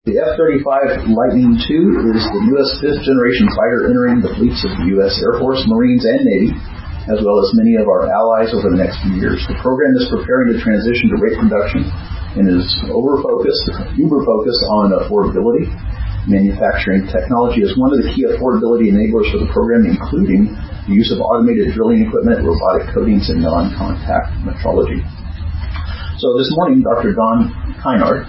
The F-35 Lightning II is the newest fifth-generation fighter entering the fleets of the U.S. Air Force, Marines, and Navy, as well as many of our allies over the next few years. The program is preparing to transition to rate production and is uber-focused on affordability. Manufacturing technology is one of the key affordability enablers for the program, including the use of automated drilling equipment, robotic coatings, and non-contact metrology. So this morning, Dr. Don Kynard.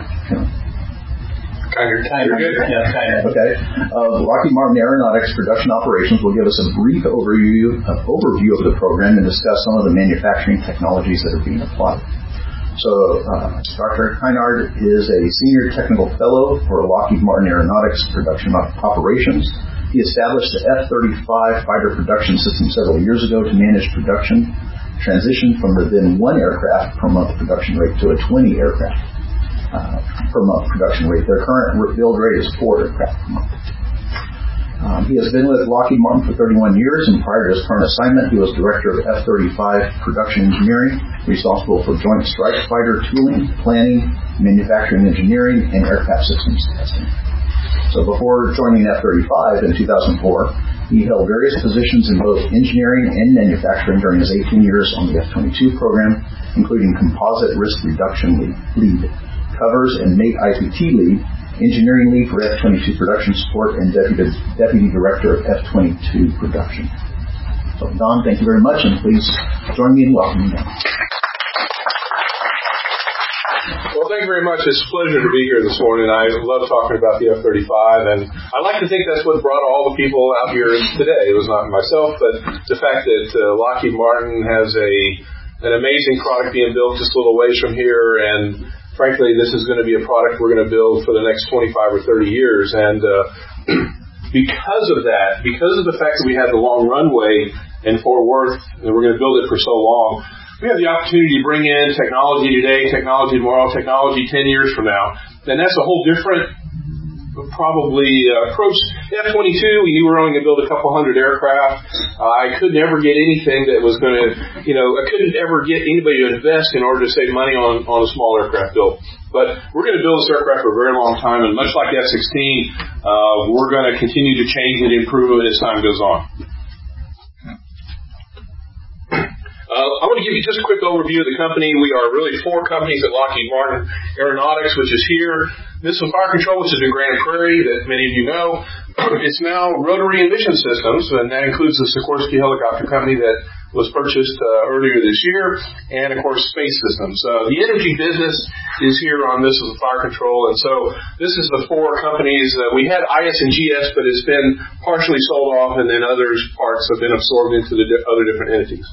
Okay. Lockheed Martin Aeronautics Production Operations will give us a brief overview of the program and discuss some of the manufacturing technologies that are being applied. So, Dr. Kynard is a senior technical fellow for Lockheed Martin Aeronautics Production Operations. He established the F-35 fighter production system several years ago to manage production, transition from the then 1 aircraft per month production rate to a 20 aircraft per month production rate. Their current build rate is 4 aircraft per month. He has been with Lockheed Martin for 31 years, and prior to his current assignment, he was director of F-35 production engineering, responsible for joint strike fighter tooling, planning, manufacturing engineering, and aircraft systems testing. So before joining F-35 in 2004, he held various positions in both engineering and manufacturing during his 18 years on the F-22 program, including composite risk reduction lead, covers and mate IPT lead, engineering lead for F-22 production support, and deputy director of F-22 production. So, Don, thank you very much, and please join me in welcoming him. Well, thank you very much. It's a pleasure to be here this morning. I love talking about the F-35, and I like to think that's what brought all the people out here today. It was not myself, but the fact that Lockheed Martin has an amazing product being built just a little ways from here, and frankly, this is going to be a product we're going to build for the next 25 or 30 years. And because of the fact that we had the long runway in Fort Worth, and we're going to build it for so long, we have the opportunity to bring in technology today, technology tomorrow, technology 10 years from now. And that's a whole different approach. F-22, we knew we were only going to build a couple hundred aircraft. I could never get anything that was going to, I couldn't ever get anybody to invest in order to save money on a small aircraft build. But we're going to build this aircraft for a very long time, and much like F-16, we're going to continue to change it, improve it as time goes on. I want to give you just a quick overview of the company. We are really 4 companies at Lockheed Martin Aeronautics, which is here. Missile Fire Control, which is in Grand Prairie, that many of you know. It's now Rotary and Mission Systems, and that includes the Sikorsky helicopter company that was purchased earlier this year, and, of course, Space Systems. The energy business is here on Missile Fire Control, and so this is the 4 companies. We had IS&GS, but it's been partially sold off, and then other parts have been absorbed into the other different entities.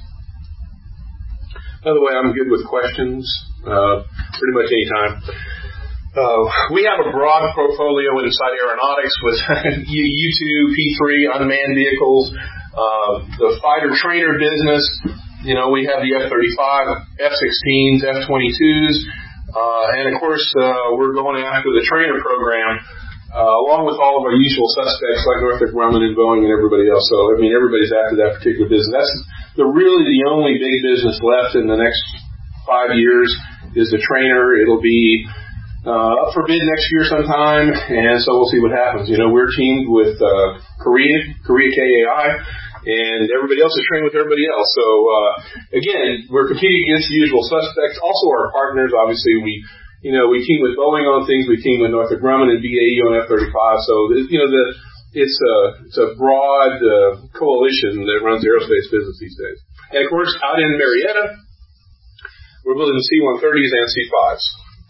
By the way, I'm good with questions pretty much any time. We have a broad portfolio inside aeronautics with U-2, P-3, unmanned vehicles, the fighter trainer business. We have the F-35, F-16s, F-22s, and of course, we're going after the trainer program, along with all of our usual suspects like Northrop Grumman and Boeing and everybody else. So, everybody's after that particular business. That's really the only big business left in the next 5 years is the trainer. It'll be up for bid next year sometime, and so we'll see what happens. We're teamed with Korea KAI, and everybody else is trained with everybody else. So, again, we're competing against the usual suspects. Also our partners, obviously, we team with Boeing on things. We team with Northrop Grumman and BAE on F-35. So, it's a broad coalition that runs the aerospace business these days. And, of course, out in Marietta, we're building C-130s and C-5s.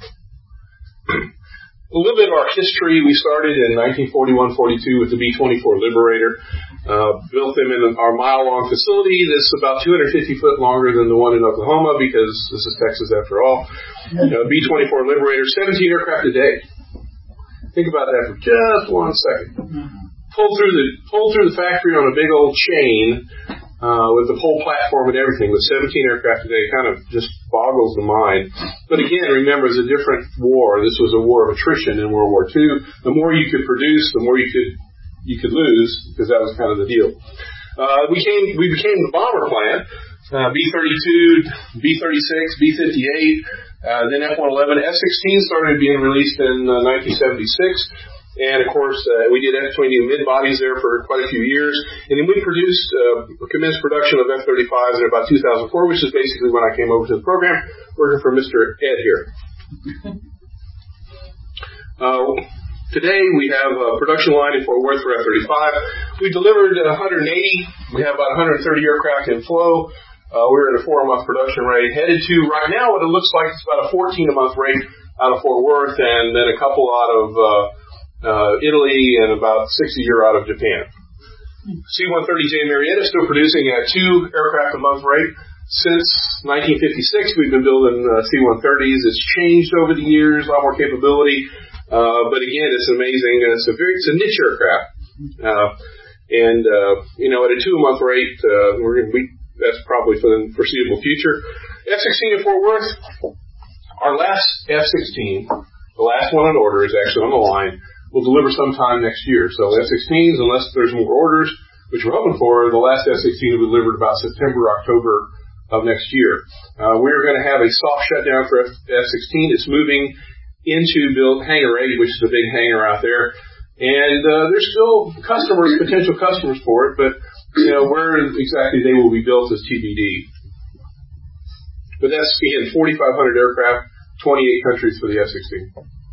A little bit of our history. We started in 1941-42 with the B-24 Liberator. Built them in our mile-long facility that's about 250 foot longer than the one in Oklahoma because this is Texas after all. B-24 Liberator, 17 aircraft a day. Think about that for just 1 second. Pulled through the factory on a big old chain with the whole platform and everything with 17 aircraft a day. Kind of just boggles the mind. But again, remember, it's a different war. This was a war of attrition in World War II. The more you could produce, the more you could lose, because that was kind of the deal. We became the bomber plant. B-32, B-36, B-58. Then F-111, F-16 started being released in 1976. And, of course, we did F-22 mid-bodies there for quite a few years. And then we commenced production of F-35s in about 2004, which is basically when I came over to the program, working for Mr. Ed here. Today, we have a production line in Fort Worth for F-35. We delivered 180. We have about 130 aircraft in flow. We're at a 4-month production rate, headed to right now what it looks like it's about a 14-a-month rate out of Fort Worth, and then a couple out of Italy, and about 6 a year out of Japan. C-130J Marietta still producing at 2 aircraft a month rate. Since 1956, we've been building C-130s. It's changed over the years, a lot more capability, but again, it's amazing. It's a niche aircraft, and at a 2-a-month rate, that's probably for the foreseeable future. F-16 in Fort Worth, our last F-16, the last one on order is actually on the line, will deliver sometime next year. So F-16s, unless there's more orders, which we're hoping for, the last F-16 will be delivered about September, October of next year. We're going to have a soft shutdown for F-16. It's moving into build Hangar 8, which is a big hangar out there. And there's still potential customers for it, but where exactly they will be built is TBD. But that's, again, 4,500 aircraft, 28 countries for the F-16.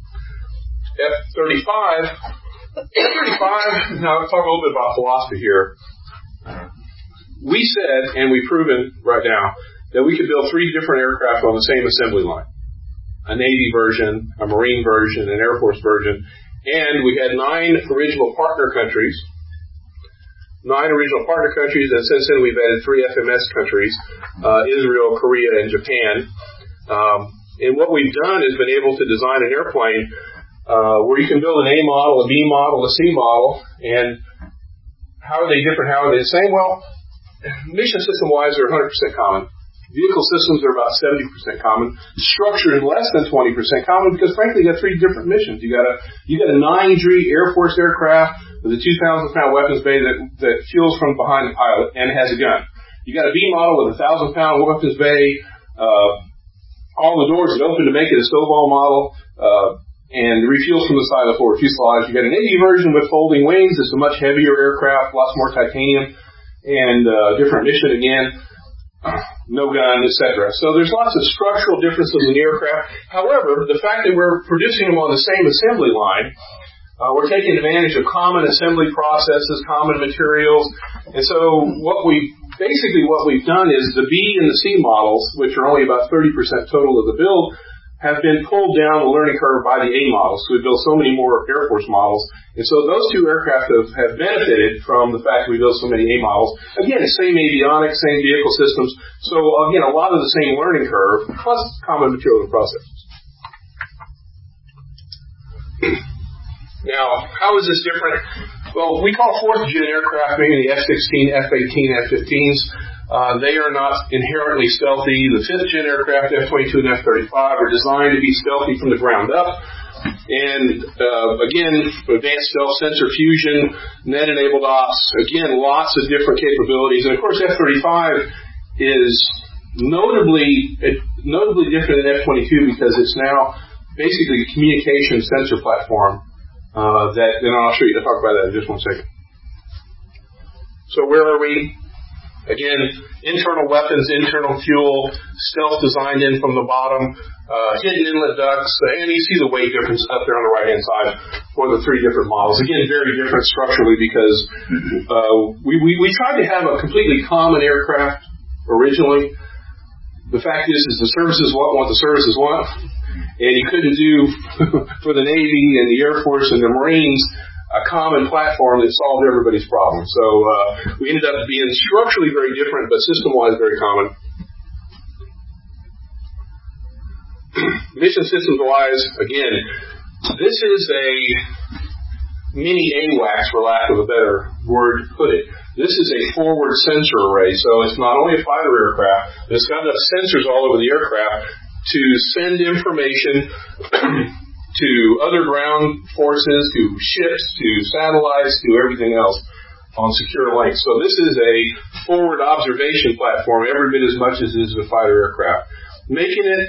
F-35, now I'll talk a little bit about philosophy here. We said, and we've proven right now, that we could build 3 different aircraft on the same assembly line. A Navy version, a Marine version, an Air Force version, and we had 9 original partner countries. 9 original partner countries, and since then we've added 3 FMS countries, Israel, Korea, and Japan. And what we've done is been able to design an airplane where you can build an A model, a B model, a C model, and how are they different, how are they the same? Well, mission system-wise, they're 100% common. Vehicle systems are about 70% common. Structure is less than 20% common because, frankly, you got 3 different missions. You got a 9G Air Force aircraft with a 2,000-pound weapons bay that fuels from behind the pilot and has a gun. You got a B model with a 1,000-pound weapons bay, all the doors that open to make it a Stovall model, and refuels from the side of the forward fuselage. You got an Navy version with folding wings. It's a much heavier aircraft, lots more titanium, and different mission again. No gun, etc. So there's lots of structural differences in the aircraft. However, the fact that we're producing them on the same assembly line, we're taking advantage of common assembly processes, common materials. And so what we've done is the B and the C models, which are only about 30% total of the build, have been pulled down the learning curve by the A models. So we built so many more Air Force models. And so those 2 aircraft have benefited from the fact that we built so many A models. Again, same avionics, same vehicle systems. So, again, a lot of the same learning curve, plus common materials and processes. Now, how is this different? Well, we call 4th-gen aircraft, maybe the F-16, F-18, F-15s. They are not inherently stealthy. The 5th-gen aircraft, F-22 and F-35, are designed to be stealthy from the ground up. And, again, advanced stealth, sensor fusion, net-enabled ops, again, lots of different capabilities. And, of course, F-35 is notably different than F-22 because it's now basically a communication sensor platform and I'll show you, I'll talk about that in just one second. So where are we? Again, internal weapons, internal fuel, stealth designed in from the bottom, hidden inlet ducts, and you see the weight difference up there on the right-hand side for the 3 different models. Again, very different structurally because we tried to have a completely common aircraft originally. The fact is the services want what the services want, and you couldn't do for the Navy and the Air Force and the Marines a common platform that solved everybody's problem. So we ended up being structurally very different, but system-wise very common. Mission systems-wise, again, this is a mini AWACS, for lack of a better word to put it. This is a forward sensor array, so it's not only a fighter aircraft, but it's got enough sensors all over the aircraft to send information to other ground forces, to ships, to satellites, to everything else on secure links. So this is a forward observation platform every bit as much as it is a fighter aircraft, making it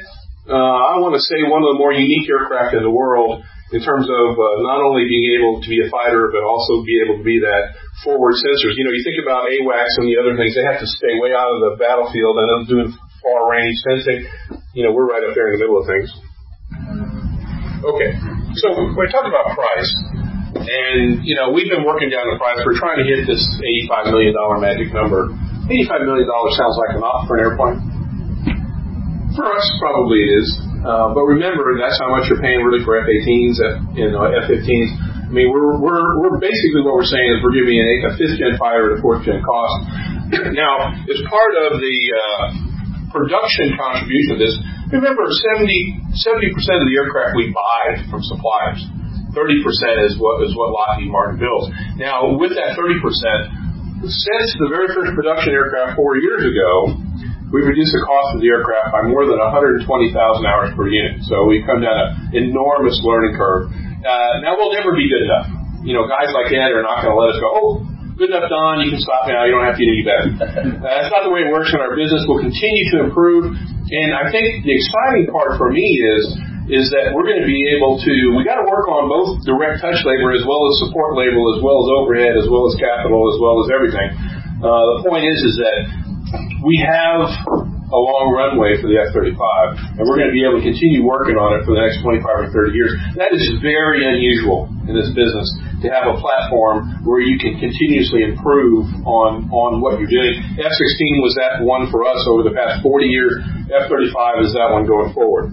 I want to say, one of the more unique aircraft in the world in terms of not only being able to be a fighter, but also be able to be that forward sensors. You think about AWACS and the other things, they have to stay way out of the battlefield and doing far range sensing. We're right up there in the middle of things. Okay, so we talked about price. And, we've been working down the price. We're trying to hit this $85 million magic number. $85 million sounds like a lot for an airplane. For us, probably it is. But remember, that's how much you're paying really for F-18s, F-15s. I mean, we're basically what we're saying is we're giving a 5th-gen fighter at a 4th-gen cost. Now, as part of the production contribution of this, remember 70% of the aircraft we buy from suppliers. 30% is what Lockheed Martin builds. Now, with that 30%, since the very first production aircraft 4 years ago, we reduced the cost of the aircraft by more than 120,000 hours per unit. So we've come down an enormous learning curve. Now, we'll never be good enough. Guys like Ed are not going to let us go, oh, good enough, Don, you can stop now, you don't have to do any better. That's not the way it works in our business. We'll continue to improve. And I think the exciting part for me is that we're going to be able to, we got to work on both direct touch labor as well as support labor, as well as overhead, as well as capital, as well as everything. The point is that we have a long runway for the F-35, and we're going to be able to continue working on it for the next 25 or 30 years. That is very unusual in this business, to have a platform where you can continuously improve on what you're doing. F-16 was that one for us over the past 40 years. F-35 is that one going forward.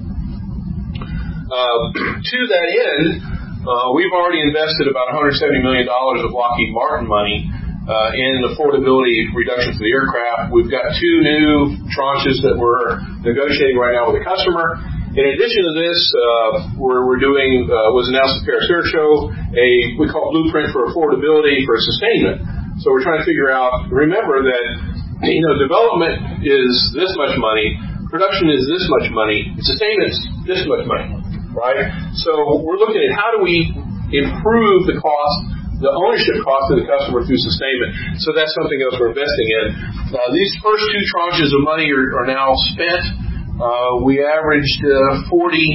To that end, we've already invested about $170 million of Lockheed Martin money in affordability reduction for the aircraft. We've got 2 new tranches that we're negotiating right now with the customer. In addition to this, we're doing, was announced at the Paris Air Show, we call Blueprint for Affordability for Sustainment. So we're trying to figure out, remember that, development is this much money, production is this much money, sustainment's this much money. Right? So we're looking at how do we improve the cost, the ownership cost to the customer through sustainment. So that's something else we're investing in. These first 2 tranches of money are now spent. We averaged 40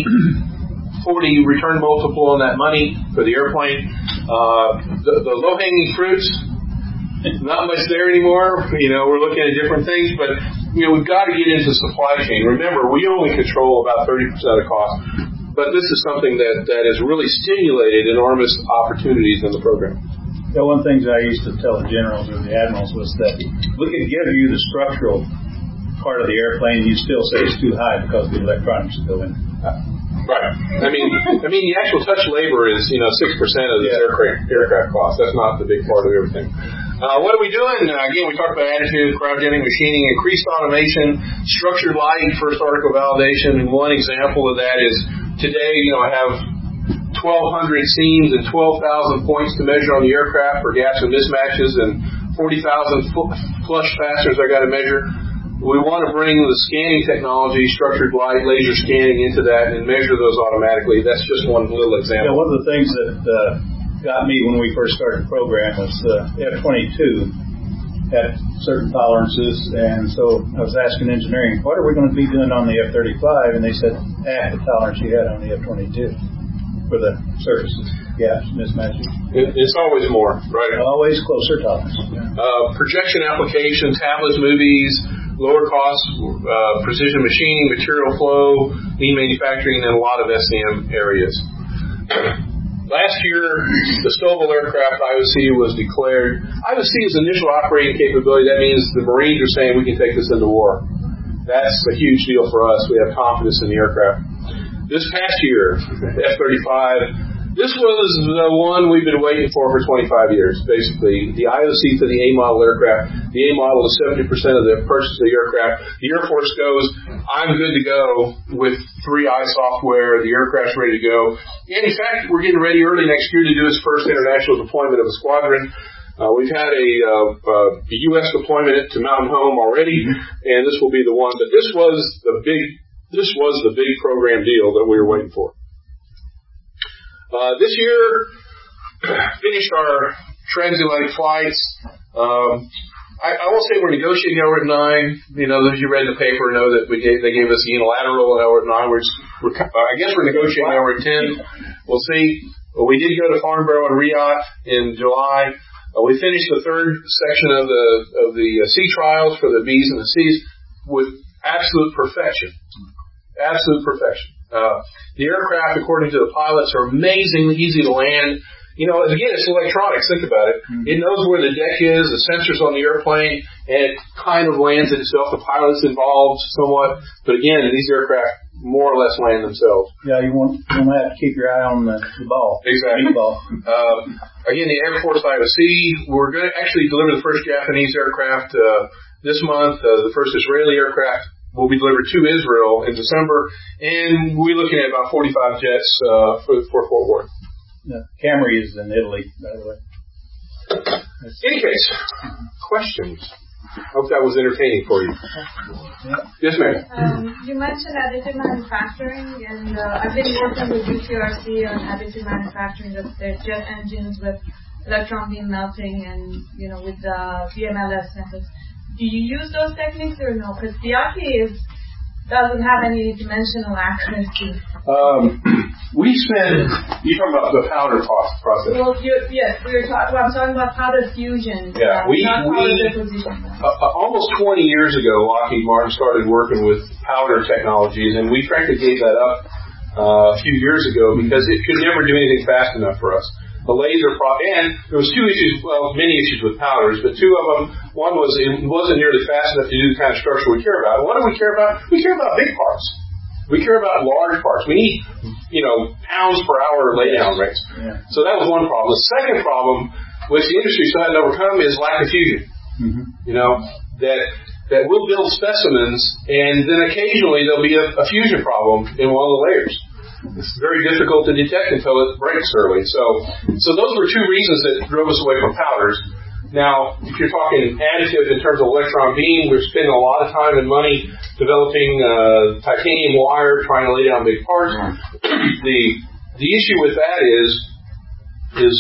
return multiple on that money for the airplane. The low-hanging fruits, not much there anymore. We're looking at different things, but we've got to get into supply chain. Remember, we only control about 30% of the cost. But this is something that has really stimulated enormous opportunities in the program. One of the things I used to tell the generals or the admirals was that we could give you the structural part of the airplane, you still say it's too high because the electronics go in. Right. I mean, the actual touch labor is 6% of the aircraft cost. That's not the big part of everything. What are we doing? Again, we talked about additive, cryogening, machining, increased automation, structured light, first article validation. And one example of that is today, I have 1,200 seams and 12,000 points to measure on the aircraft for gaps and mismatches, and 40,000 flush fasteners I got to measure. We want to bring the scanning technology, structured light, laser scanning into that and measure those automatically. That's just one little example. One of the things that got me when we first started the program was the F-22 had certain tolerances, and so I was asking engineering, what are we going to be doing on the F-35? And they said half the tolerance you had on the F-22 for the surfaces, gaps, mismatches. It's always more, right? Always closer tolerance. Projection applications, tablets, movies, lower cost, precision machining, material flow, lean manufacturing, and a lot of SCM areas. Last year, the Stovall aircraft IOC was declared. IOC's initial operating capability, that means the Marines are saying we can take this into war. That's a huge deal for us. We have confidence in the aircraft. This past year, F-35, this was the one we've been waiting for 25 years, basically. The IOC for the A model aircraft. The A model is 70% of the purchase of the aircraft. The Air Force goes, I'm good to go with 3i software. The aircraft's ready to go. And in fact, we're getting ready early next year to do its first international deployment of a squadron. We've had a U.S. deployment to Mountain Home already, and this will be the one. But this was the big program deal that we were waiting for. This year, finished our transatlantic flights. I will say we're negotiating over at 9. You know, those of you read in the paper know that they gave us the unilateral over at 9. I guess we're negotiating over at 10. We'll see. Well, we did go to Farnborough and Riyadh in July. We finished the third section of the sea trials for the Bs and the Cs with absolute perfection. Absolute perfection. The aircraft, according to the pilots, are amazingly easy to land. You know, again, it's electronics. Think about it. Mm-hmm. It knows where the deck is, the sensors on the airplane, and it kind of lands itself. The pilot's involved somewhat. But again, these aircraft more or less land themselves. Yeah, you won't have to keep your eye on the ball. Exactly. The ball. Again, the Air Force IOC, we're going to actually deliver the first Japanese aircraft this month. The first Israeli aircraft will be delivered to Israel in December. And we're looking at about 45 jets for Fort Worth. No, Camry is in Italy, by the way. Any case, questions? Hope that was entertaining for you. Yes, ma'am. You mentioned additive manufacturing, and I've been working with UTRC on additive manufacturing of their jet engines with electron beam melting and, you know, with the VMLS methods. Do you use those techniques or no? Because the RP doesn't have any dimensional accuracy. We spend. You're talking about the powder process. Well, yes, I'm talking about powder fusion. Yeah, not powder deposition. Almost 20 years ago, Lockheed Martin started working with powder technologies, and we frankly gave that up a few years ago because it could never do anything fast enough for us. The laser and there was two issues, well, many issues with powders, but two of them. One was it wasn't nearly fast enough to do the kind of structure we care about. And what do we care about? We care about big parts. We care about large parts. We need, pounds per hour laydown rates. Yeah. So that was one problem. The second problem, which the industry still had to overcome, is lack of fusion. Mm-hmm. That we'll build specimens, and then occasionally there'll be a fusion problem in one of the layers. It's very difficult to detect until it breaks early. So those were two reasons that drove us away from powders. Now, if you're talking additive in terms of electron beam, we're spending a lot of time and money developing titanium wire, trying to lay down big parts. The issue with that is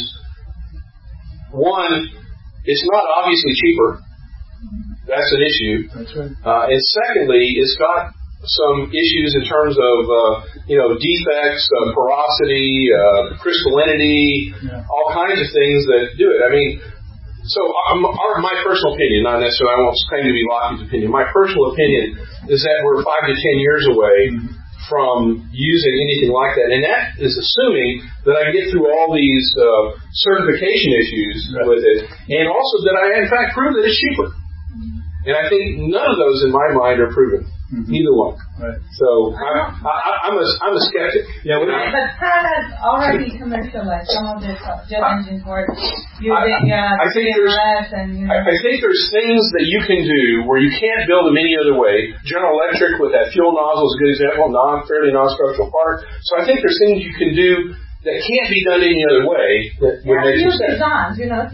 one, it's not obviously cheaper. That's an issue. That's right. And secondly, it's got some issues in terms of, defects, porosity, crystallinity, all kinds of things that do it. I mean, so my personal opinion, not necessarily, I won't claim to be Lockheed's opinion, my personal opinion is that we're 5 to 10 years away from using anything like that. And that is assuming that I get through all these certification issues with it, and also that I, in fact, prove that it's cheaper. And I think none of those in my mind are proven. Mm-hmm. Either one. Right. So I'm a skeptic. Yeah, but Pratt has already commercialized some of the jet engine parts using I think there's things that you can do where you can't build them any other way. General Electric with that fuel nozzle is a good example, fairly non-structural part. So I think there's things you can do that can't be done any other way. That would make sense. Designs, But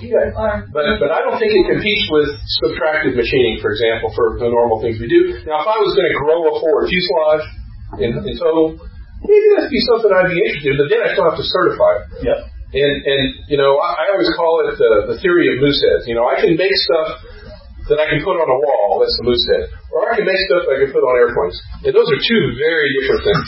I don't think it competes with subtractive machining, for example, for the normal things we do. Now, if I was going to grow a forward fuselage in total, maybe that'd be something I'd be interested in, but then I still have to certify it. Yep. And I always call it the theory of moose heads. I can make stuff that I can put on a wall, that's the moose head, or I can make stuff that I can put on airplanes. And those are two very different things.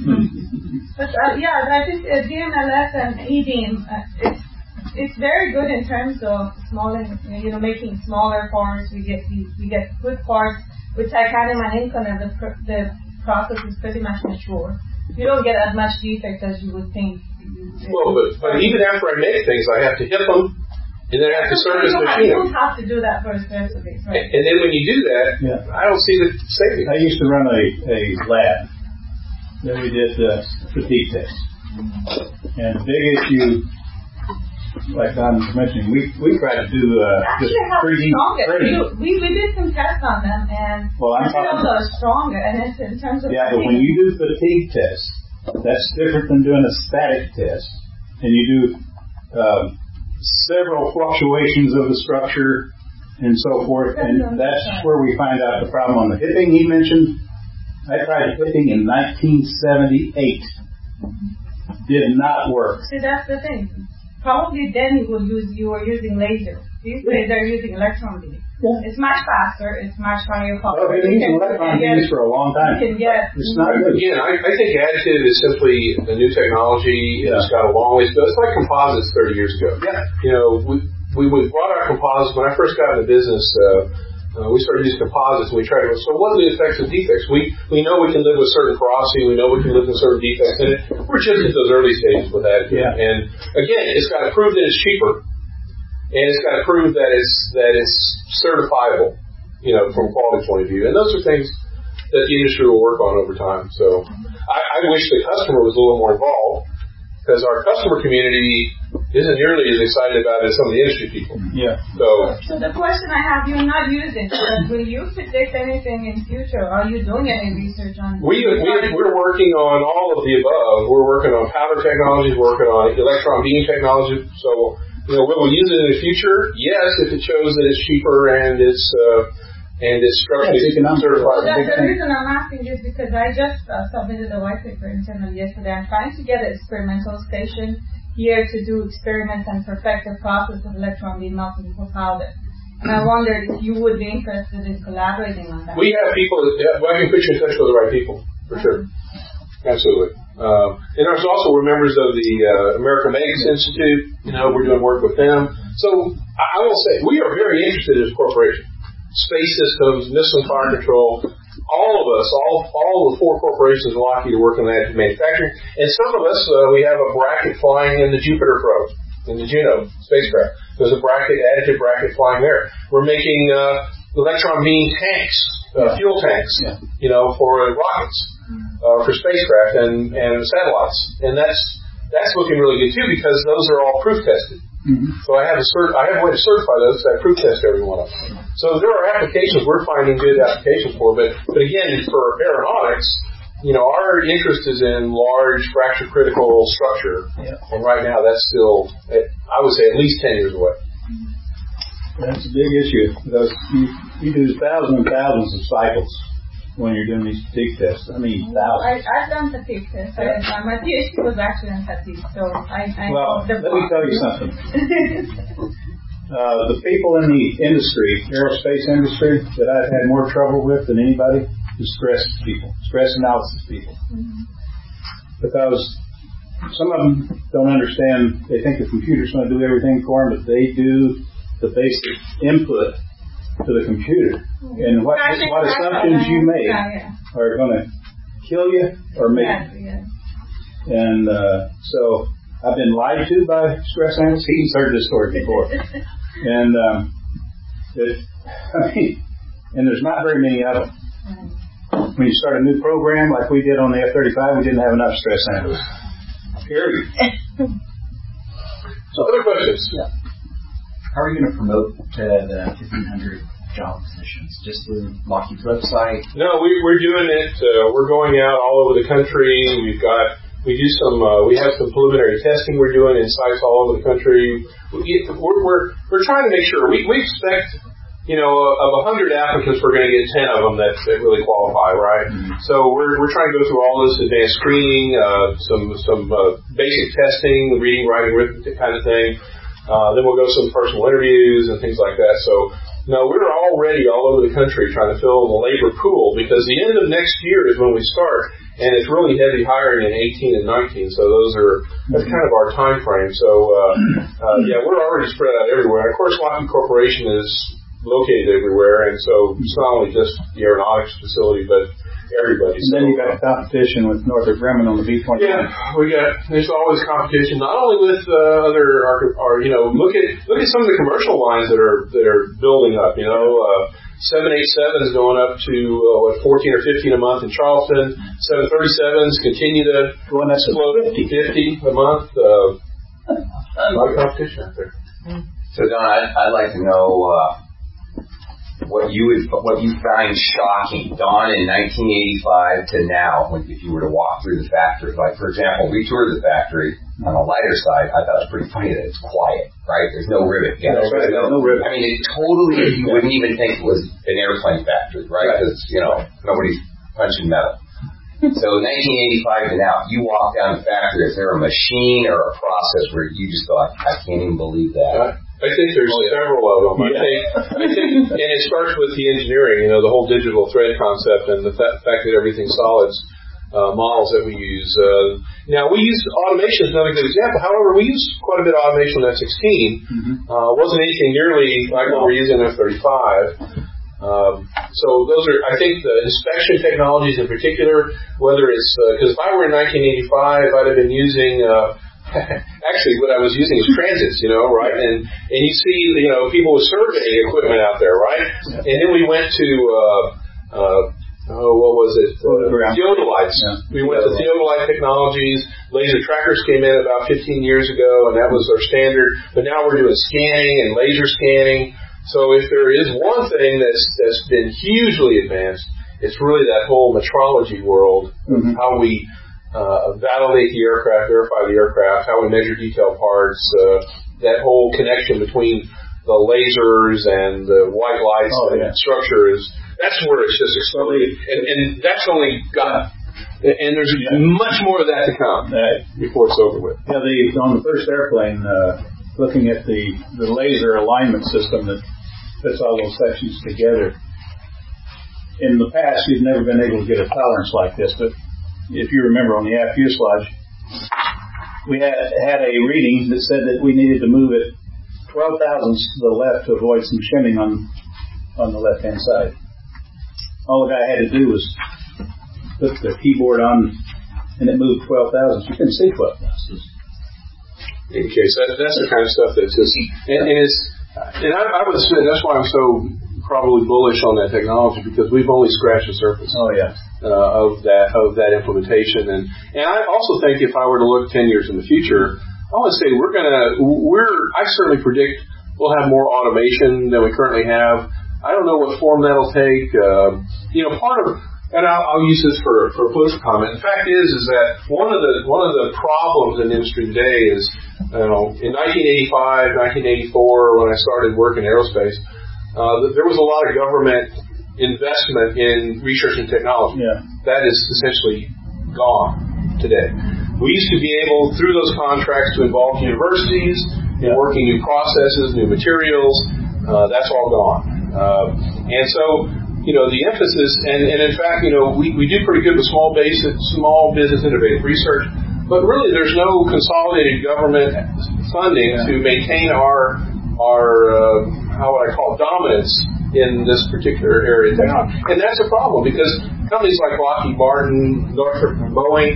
But I think DMLS and E-beam, it's very good in terms of making smaller parts. We get good parts with titanium and Inconel. The process is pretty much mature. You don't get as much defect as you would think. Well, but even after I make things, I have to hit them, and then I have to service the machine. You don't have to do that first, right? And then when you do that, I don't see the savings. I used to run a lab. Then we did fatigue tests. And the big issue, like Don was mentioning, we tried to do just 3D printing. We did some tests on them, and materials are stronger. And it's in terms of but when you do fatigue tests, that's different than doing a static test. And you do several fluctuations of the structure and so forth. And that's where we find out the problem on the hipping he mentioned. I tried hipping in 1978. Did not work. See, that's the thing. Probably then you were using laser. These days they're using electron beam. Yeah. It's much faster. It's much higher power. They've been using electron beams for a long time. It's not good. Again, I think additive is simply a new technology. Yeah. It's got a long way to go. It's like composites 30 years ago. Yeah. You know, we brought our composites. When I first got into business, we started using composites, and we tried to go, so what are the effects of defects? We know we can live with certain porosity. We know we can live with certain defects in it. We're just at those early stages with additive. Yeah. And again, it's got to prove that it's cheaper. And it's got to prove that it's certifiable, you know, from a quality point of view. And those are things that the industry will work on over time. So I wish the customer was a little more involved, because our customer community isn't nearly as excited about it as some of the industry people. Yeah. So the question I have, you're not using it, but will you predict anything in future? Are you doing any research on it? We're working on all of the above. We're working on powder technologies, working on electron beam technology. So, you know, will we use it in the future? Yes, if it shows that it's cheaper and it's structurally certified. So the reason I'm asking is because I just submitted a white paper internally yesterday. I'm trying to get an experimental station here to do experiments and perfect the process of electron beam melting for powder. And I wondered if you would be interested in collaborating on that. We have people. I can put you in touch with the right people for sure. Absolutely. And there's also we're members of the American Megas Institute. You know, we're doing work with them. So I will say we are very interested as a corporation. Space Systems, Missile and Fire Control, all of us, all the four corporations in Lockheed are working on additive manufacturing. And some of us, we have a bracket flying in the Jupiter probe, in the Juno spacecraft. There's a additive bracket flying there. We're making electron beam tanks, fuel tanks, you know, for rockets. For spacecraft and satellites, and that's looking really good too, because those are all proof tested. Mm-hmm. So I have a way to certify those. So I proof test every one of them. So there are applications we're finding good applications for, but again, for aeronautics, you know, our interest is in large fracture critical structure, and right now that's still, I would say, at least 10 years away. That's a big issue, because you do thousands and thousands of cycles when you're doing these fatigue tests. I mean, thousands. I've done fatigue tests. My PhD was actually in fatigue, so Well, let me tell you something. The people in the industry, aerospace industry, that I've had more trouble with than anybody is stress analysis people. Mm-hmm. Because some of them don't understand. They think the computer's going to do everything for them, but they do the basic input to the computer, and what assumptions you make are going to kill you or make you. And so I've been lied to by stress analysts. He's heard this story before. And and there's not very many of them. When you start a new program like we did on the F-35, we didn't have enough stress analysts. Period. So other questions? Yeah. How are you going to promote the 1,500 job positions? Just through Lockheed's website? No, we're doing it. We're going out all over the country. We have some preliminary testing we're doing in sites all over the country. We're trying to make sure. We expect, you know, of 100 applicants, we're going to get 10 of them that really qualify, right? Mm-hmm. So we're trying to go through all this advanced screening, some basic testing, reading, writing, arithmetic kind of thing. Then we'll go some personal interviews and things like that. So, no, we're already all over the country trying to fill the labor pool, because the end of next year is when we start, and it's really heavy hiring in 18 and 19. So that's kind of our time frame. So, we're already spread out everywhere. And of course, Lockheed Corporation is located everywhere, and so it's not only just the aeronautics facility, but everybody. And then you got a competition with Northrop Grumman on the B-21. Yeah, there's always competition, not only with look at some of the commercial lines that are building up. You know, 787 is going up to 14 or 15 a month in Charleston. 737s continue to explode 50 a month. A lot of competition out there. So Don, I'd like to know what you find shocking, Don, in 1985 to now, if you were to walk through the factory. Like, for example, we toured the factory. On the lighter side, I thought it was pretty funny that it's quiet, right? There's no rivet. Yeah, there's no rivet. I mean, it totally, you wouldn't even think it was an airplane factory, right? Because, you know, nobody's punching metal. So 1985 to now, you walk down the factory, is there a machine or a process where you just thought, I can't even believe that? I think there's several of them. I think, and it starts with the engineering, the whole digital thread concept and the fact that everything's solids models that we use. Now, we use automation as another good example. However, we use quite a bit of automation on F-16. Wasn't anything nearly like what we're using on F-35. So those are, I think, the inspection technologies in particular, whether it's, because if I were in 1985, I'd have been using, actually, what I was using was transits, right? And you see, people with surveying equipment out there, right? And then we went to, what was it? Theodolites. Yeah. We went to theodolite technologies. Laser trackers came in about 15 years ago, and that was our standard. But now we're doing scanning and laser scanning. So if there is one thing that's been hugely advanced, it's really that whole metrology world, how we validate the aircraft, verify the aircraft, how we measure detailed parts, that whole connection between the lasers and the white lights and structure that's where it's just exploded. And that's only got, and there's much more of that to come before it's over with. Yeah, on the first airplane, looking at the laser alignment system that puts all those sections together. In the past, we've never been able to get a tolerance like this, but if you remember on the aft fuselage, we had a reading that said that we needed to move it 12 thousandths to the left to avoid some shimming on the left-hand side. All the guy had to do was put the keyboard on, and it moved 12 thousandths. You couldn't see 12 thousandths. In case that's the kind of stuff that's just, and I would say that's why I'm so probably bullish on that technology, because we've only scratched the surface. Of that implementation, and I also think if I were to look 10 years in the future, I want to say I certainly predict we'll have more automation than we currently have. I don't know what form that'll take. Part of, and I'll use this for a political comment. The fact is that one of the problems in the industry today is, in 1985, 1984, when I started working in aerospace, there was a lot of government investment in research and technology. That is essentially gone today. We used to be able, through those contracts, to involve universities in working new processes, new materials. That's all gone. And so, the emphasis, and in fact, we do pretty good with small business innovative research, but really there's no consolidated government funding to maintain our how would I call it, dominance in this particular area of technology. And that's a problem, because companies like Lockheed Martin, Northrop, and Boeing,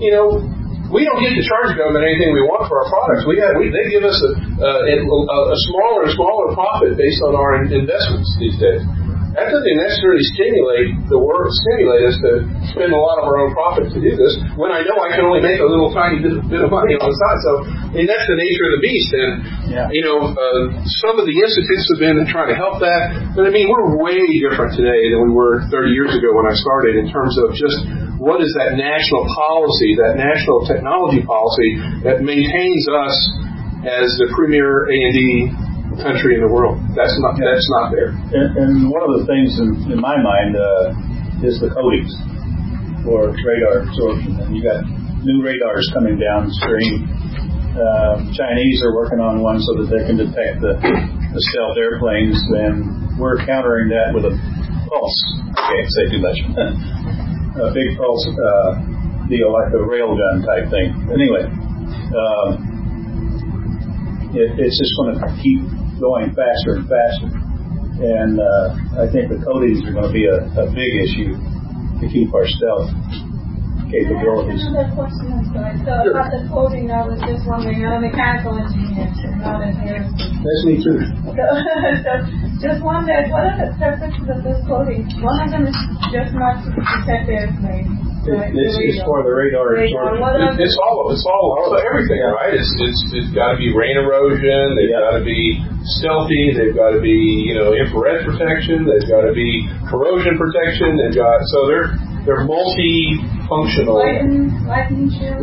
we don't get to charge government anything we want for our products. They give us a smaller and smaller profit based on our investments these days. That doesn't necessarily stimulate us to spend a lot of our own profit to do this, when I know I can only make a little tiny bit of money on the side. So, that's the nature of the beast. And, some of the institutes have been trying to help that. But, we're way different today than we were 30 years ago when I started, in terms of just what is that national policy, that national technology policy that maintains us as the premier A&D country in the world. That's not there. And one of the things in my mind is the coatings for radar absorption. And you got new radars coming downstream. Chinese are working on one so that they can detect the stealth airplanes, and we're countering that with a pulse. I can't say too much. A big pulse deal, like a railgun type thing. Anyway, it's just going to keep going faster and faster, and I think the coatings are going to be a big issue to keep our stealth capabilities. Another question is about the coating. I was just wondering, I'm a mechanical engineer, not an aerospace. That's me too. So just wondered, what are the purposes of this coating? One of them is just not to protect the airplane. This is for the radar absorption. It's all everything, right? It's got to be rain erosion. They've got to be stealthy. They've got to be infrared protection. They've got to be corrosion protection. They're multi-functional. Lightning shield.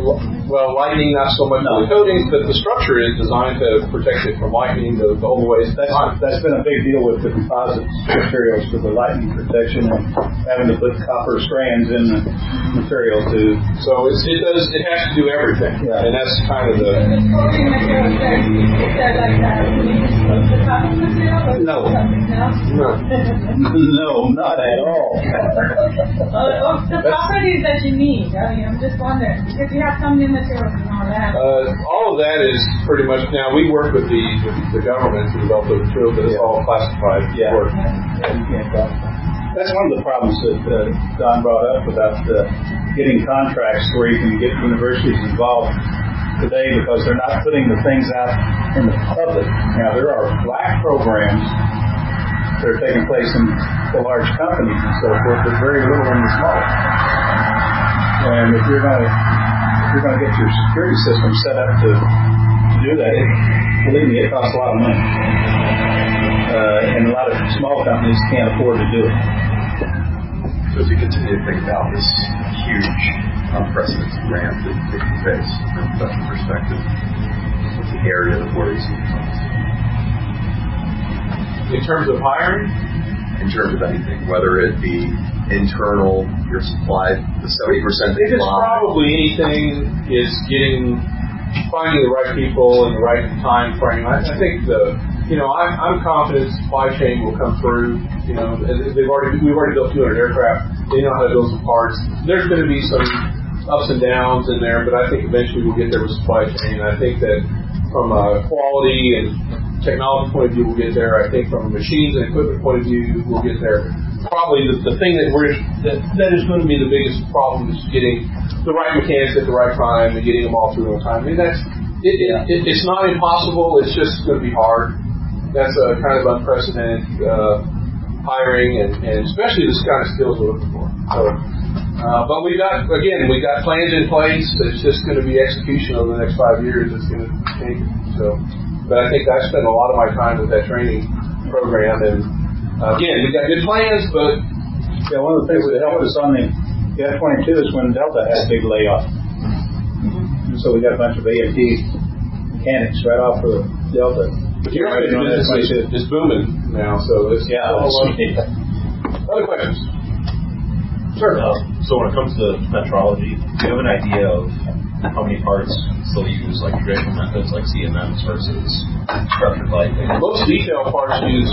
well, lightning, not so much the coatings, but the structure is designed to protect it from lightning the whole way. That's been a big deal with the composite materials for the lightning protection and having to put copper strands in the material to. So it has to do everything, and that's kind of the. The coating material is that like the copper material or something else? No, not at all. The properties that you need. I mean, I'm just wondering because you have some new materials and all that. All of that is pretty much now. We work with the government to develop the material, but it's all classified. Work. That's one of the problems that Don brought up about getting contracts where you can get universities involved today because they're not putting the things out in the public. Now, there are black programs that are taking place in the large companies and so forth, but very little in the small. And if you're going to get your security system set up to do that, believe me, it costs a lot of money. And a lot of small companies can't afford to do it. So as you continue to think about this huge, unprecedented ramp that you face from a production perspective, what's the area that worries you most? In terms of hiring? In terms of anything, whether it be internal, your supply, the 70% it's probably anything is finding the right people in the right time frame. I think I'm confident supply chain will come through. We've already built 200 aircraft. They know how to build some parts. There's going to be some ups and downs in there, but I think eventually we'll get there with supply chain. I think that from a quality and technology point of view, we'll get there. I think from a machines and equipment point of view, we'll get there. Probably the thing that is going to be the biggest problem is getting the right mechanics at the right time and getting them all through on time. I mean, it's not impossible. It's just going to be hard. That's a kind of unprecedented hiring and especially this kind of skills we're looking for. So, but we got plans in place. It's just going to be execution over the next 5 years. It's going to take. So, but I think I spent a lot of my time with that training program and. Again, we got good plans, but one of the things that helped us on the F-22 is when Delta had a big layoff. And so we got a bunch of AFT mechanics right off of Delta. But you're right, it's booming now, so it's Other questions? Sure. So when it comes to metrology, do you have an idea of how many parts still use like traditional methods like CMMs versus structured light? Most detailed parts use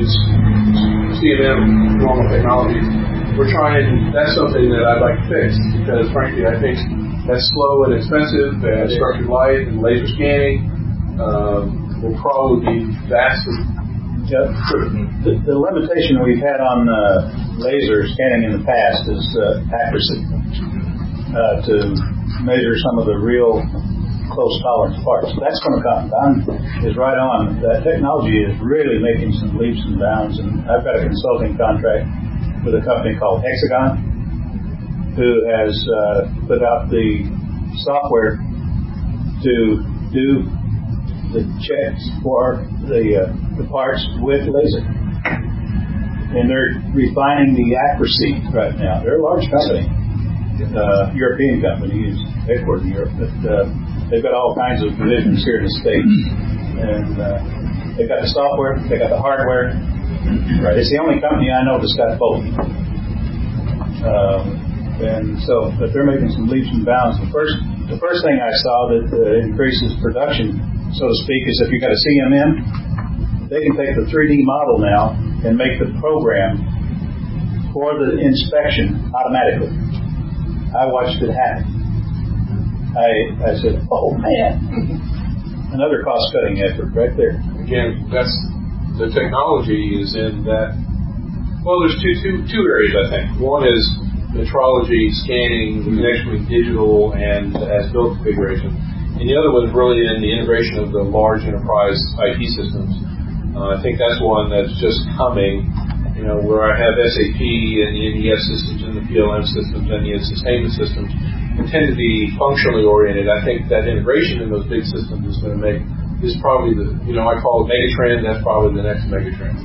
CMM normal technology. That's something that I'd like to fix because frankly I think that's slow and expensive and structured light and laser scanning will probably be vastly. The limitation we've had on laser scanning in the past is accuracy to measure some of the real close tolerance parts. That's going to come. Don is right on. That technology is really making some leaps and bounds. And I've got a consulting contract with a company called Hexagon, who has put out the software to do the checks for the parts with laser. And they're refining the accuracy right now. They're a large company. European company, is headquartered in Europe, but they've got all kinds of divisions here in the States. And they've got the software, they've got the hardware. Right. It's the only company I know that's got both. And so, but they're making some leaps and bounds. The first thing I saw that increases production, so to speak, is if you've got a CMM, they can take the 3D model now and make the program for the inspection automatically. I watched it happen. I said, oh man, another cost-cutting effort right there. Again, that's the technology is in that. Well, there's two areas I think. One is metrology, scanning, the connection between digital and as-built configuration, and the other one is really in the integration of the large enterprise IT systems. I think that's one that's just coming. Where I have SAP and the NES systems and the PLM systems and the sustainment systems tend to be functionally oriented. I think that integration in those big systems is going to is probably I call it megatrend. That's probably the next megatrend.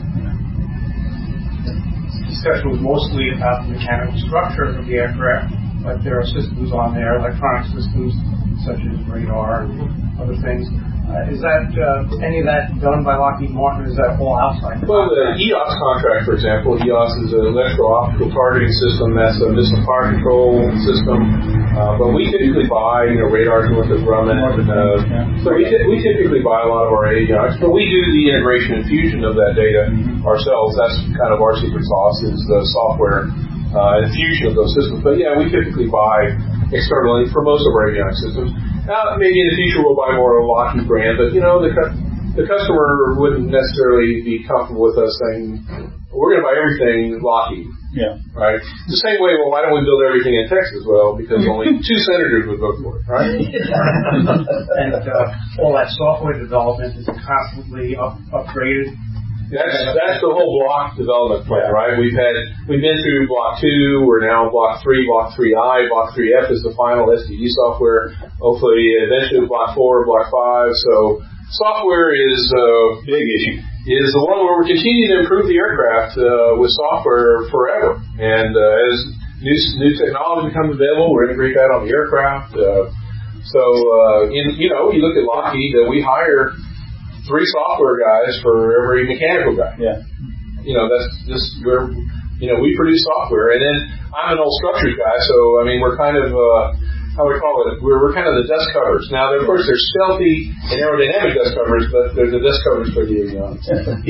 This discussion was mostly about the mechanical structure of the aircraft, but there are systems on there, electronic systems, such as radar and other things. Is that any of that done by Lockheed Martin, or is that all outside? Well, the EOS contract, for example, EOS is an electro-optical targeting system. That's a missile fire control system. But we typically buy, radars with the Grumman. So we typically buy a lot of our avionics, but we do the integration and fusion of that data ourselves. That's kind of our secret sauce, is the software and fusion of those systems. But yeah, we typically buy externally for most of our avionics systems. Maybe in the future we'll buy more of a Lockheed brand, but the customer wouldn't necessarily be comfortable with us saying, we're going to buy everything Lockheed. Yeah. Right? The same way, well, why don't we build everything in Texas? Well, because only 2 senators would vote for it, right? And all that software development is constantly upgraded. That's the whole block development plan, right? We've been through block 2, we're now on block 3, block 3I, block 3F is the final SDG software. Hopefully, eventually block 4, block 5. So software is big issue. Is the one where we're continuing to improve the aircraft with software forever. And as new technology becomes available, we're integrate that on the aircraft. You look at Lockheed, we hire 3 software guys for every mechanical guy. Yeah. That's just where, we produce software. And then I'm an old structures guy, so, we're kind of, how we call it, we're kind of the dust covers. Now, of course, there's stealthy and aerodynamic dust covers, but there's the dust covers for the avionics.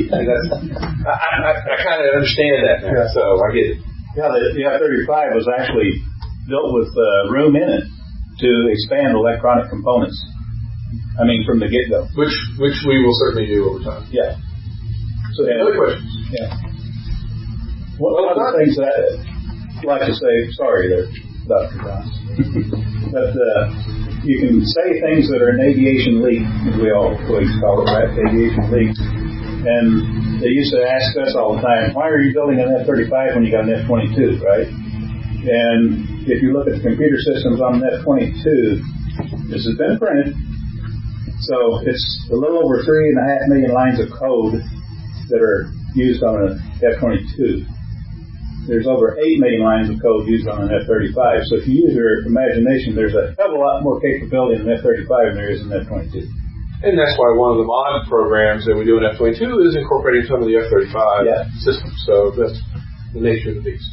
I kind of understand that now, so I get it. Yeah, the F-35 was actually built with room in it to expand electronic components. From the get-go. Which we will certainly do over time. Yeah. So other questions? Yeah. One of the things that I'd like to say, sorry there, Dr. Johns, but you can say things that are an aviation leak, as we always call it, right? Aviation leaks. And they used to ask us all the time, why are you building an F-35 when you got an F-22, right? And if you look at the computer systems on an F-22, this has been printed. So it's a little over 3.5 million lines of code that are used on an F-22. There's over 8 million lines of code used on an F-35. So if you use your imagination, there's a hell of a lot more capability in an F-35 than there is in an F-22. And that's why one of the mod programs that we do in F-22 is incorporating some of the F-35 systems. So that's the nature of the beast.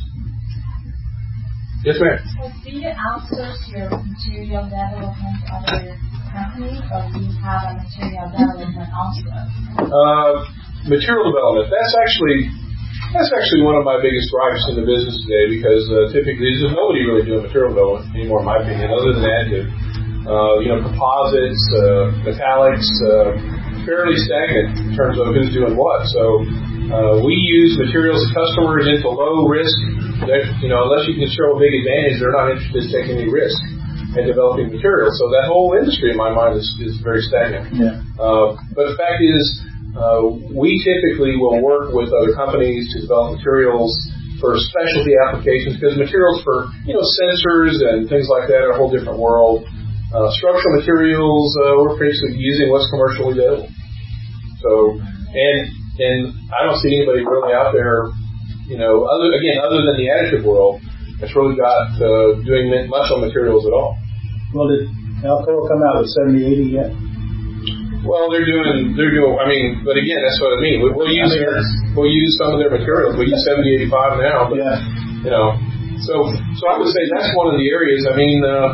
Yes, ma'am. So do you outsource your material development to other companies, or do you have a material development also? Material development. That's actually one of my biggest drivers in the business today, because typically there's nobody really doing material development anymore, in my opinion, other than additive. Composites, metallics, fairly stagnant in terms of who's doing what. So we use materials that customers into low risk. Unless you can show a big advantage, they're not interested in taking any risk in developing materials. So that whole industry, in my mind, is very stagnant. Yeah. But the fact is, we typically will work with other companies to develop materials for specialty applications, because materials for sensors and things like that are a whole different world. Structural materials, we're basically using what's commercially available. So, and I don't see anybody really out there, other than the additive world, that's really got doing much on materials at all. Well, did Alcoa come out with 7080 yet? Well, they're doing. But again, that's what I mean. We'll use some of their materials. We use 7085 now, but so I would say that's one of the areas. I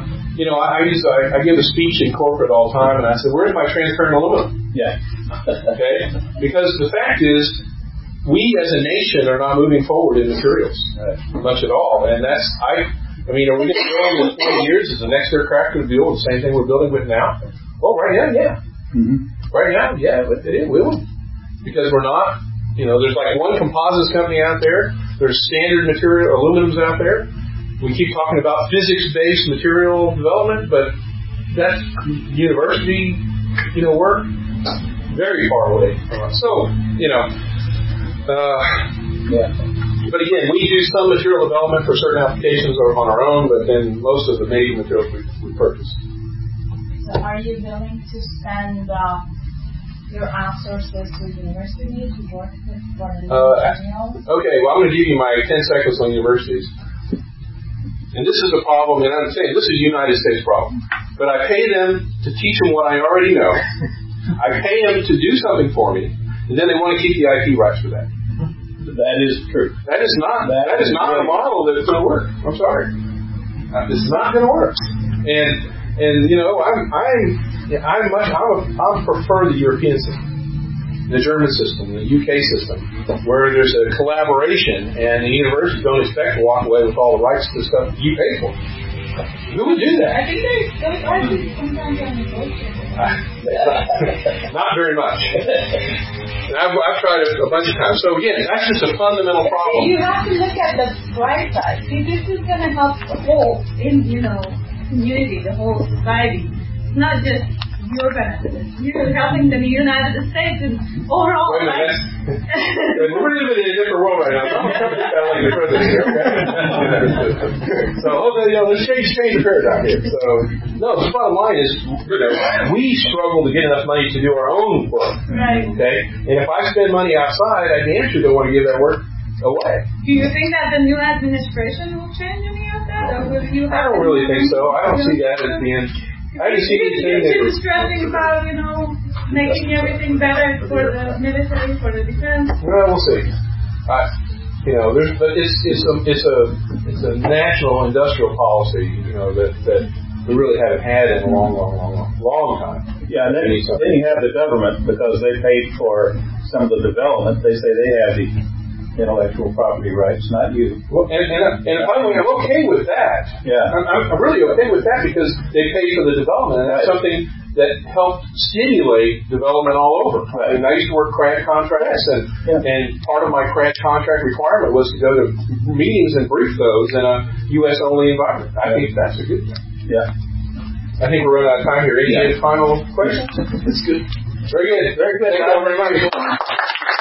give a speech in corporate all the time, and I said, "Where's my transparent aluminum?" Yeah. Okay, because the fact is, we as a nation are not moving forward in materials much at all, and that's are we going to build in 20 years? Is the next aircraft going to build the same thing we're building with now? Well, right now, yeah. Mm-hmm. Right now, yeah, but it will. Because we're not, there's like one composites company out there. There's standard material, aluminums out there. We keep talking about physics-based material development, but that's university, work very far away from us. So, But again, we do some material development for certain applications on our own, but then most of the major materials we purchase. So are you willing to spend your outsources to universities to work with for the materials? Okay, well, I'm going to give you my 10 seconds on universities. and this is a problem, and I'm saying this is a United States problem, but I pay them to teach them what I already know. I pay them to do something for me, and then they want to keep the IP rights for that. That is true. That is not a model that's going to work. I'm sorry. It's not going to work. And you know, I prefer the European system, the German system, the UK system, where there's a collaboration and the universities don't expect to walk away with all the rights to the stuff you pay for. Who would do that? I think those arguments sometimes are negotiable. Not very much. I've tried it a bunch of times. So again, that's just a fundamental problem. You have to look at the bright side. See, this is going to help the whole, community, the whole society. It's not just your benefit. You're helping the United States and overall. Wait a minute. Right? We're living in a different world right now. So I'm kind of like the president here, okay? So let's change the paradigm here. So no, the bottom line is, we struggle to get enough money to do our own work. Right. Okay? And if I spend money outside, I damn sure don't want to give that work away. Do you think that the new administration will change any of that? Or will you I don't really think so. I don't see that as being... I just see anything that... You're stressing about, making everything better for the military, for the defense. Well, we'll see. But it's a national industrial policy, that we really haven't had in a long time. Yeah, and then you have the government, because they paid for some of the development. They say they have the intellectual property rights, not you. Well, and by the way, I'm okay with that. Yeah, I'm really okay with that, because they pay for the development, and that's something that helped stimulate development all over. Right. I mean, I used to work CRAD contracts, and part of my CRAD contract requirement was to go to meetings and brief those in a U.S.-only environment. I think that's a good thing. Yeah. I think we're running out of time here. Any final questions? That's good. Very good. Very good. Thank you very much.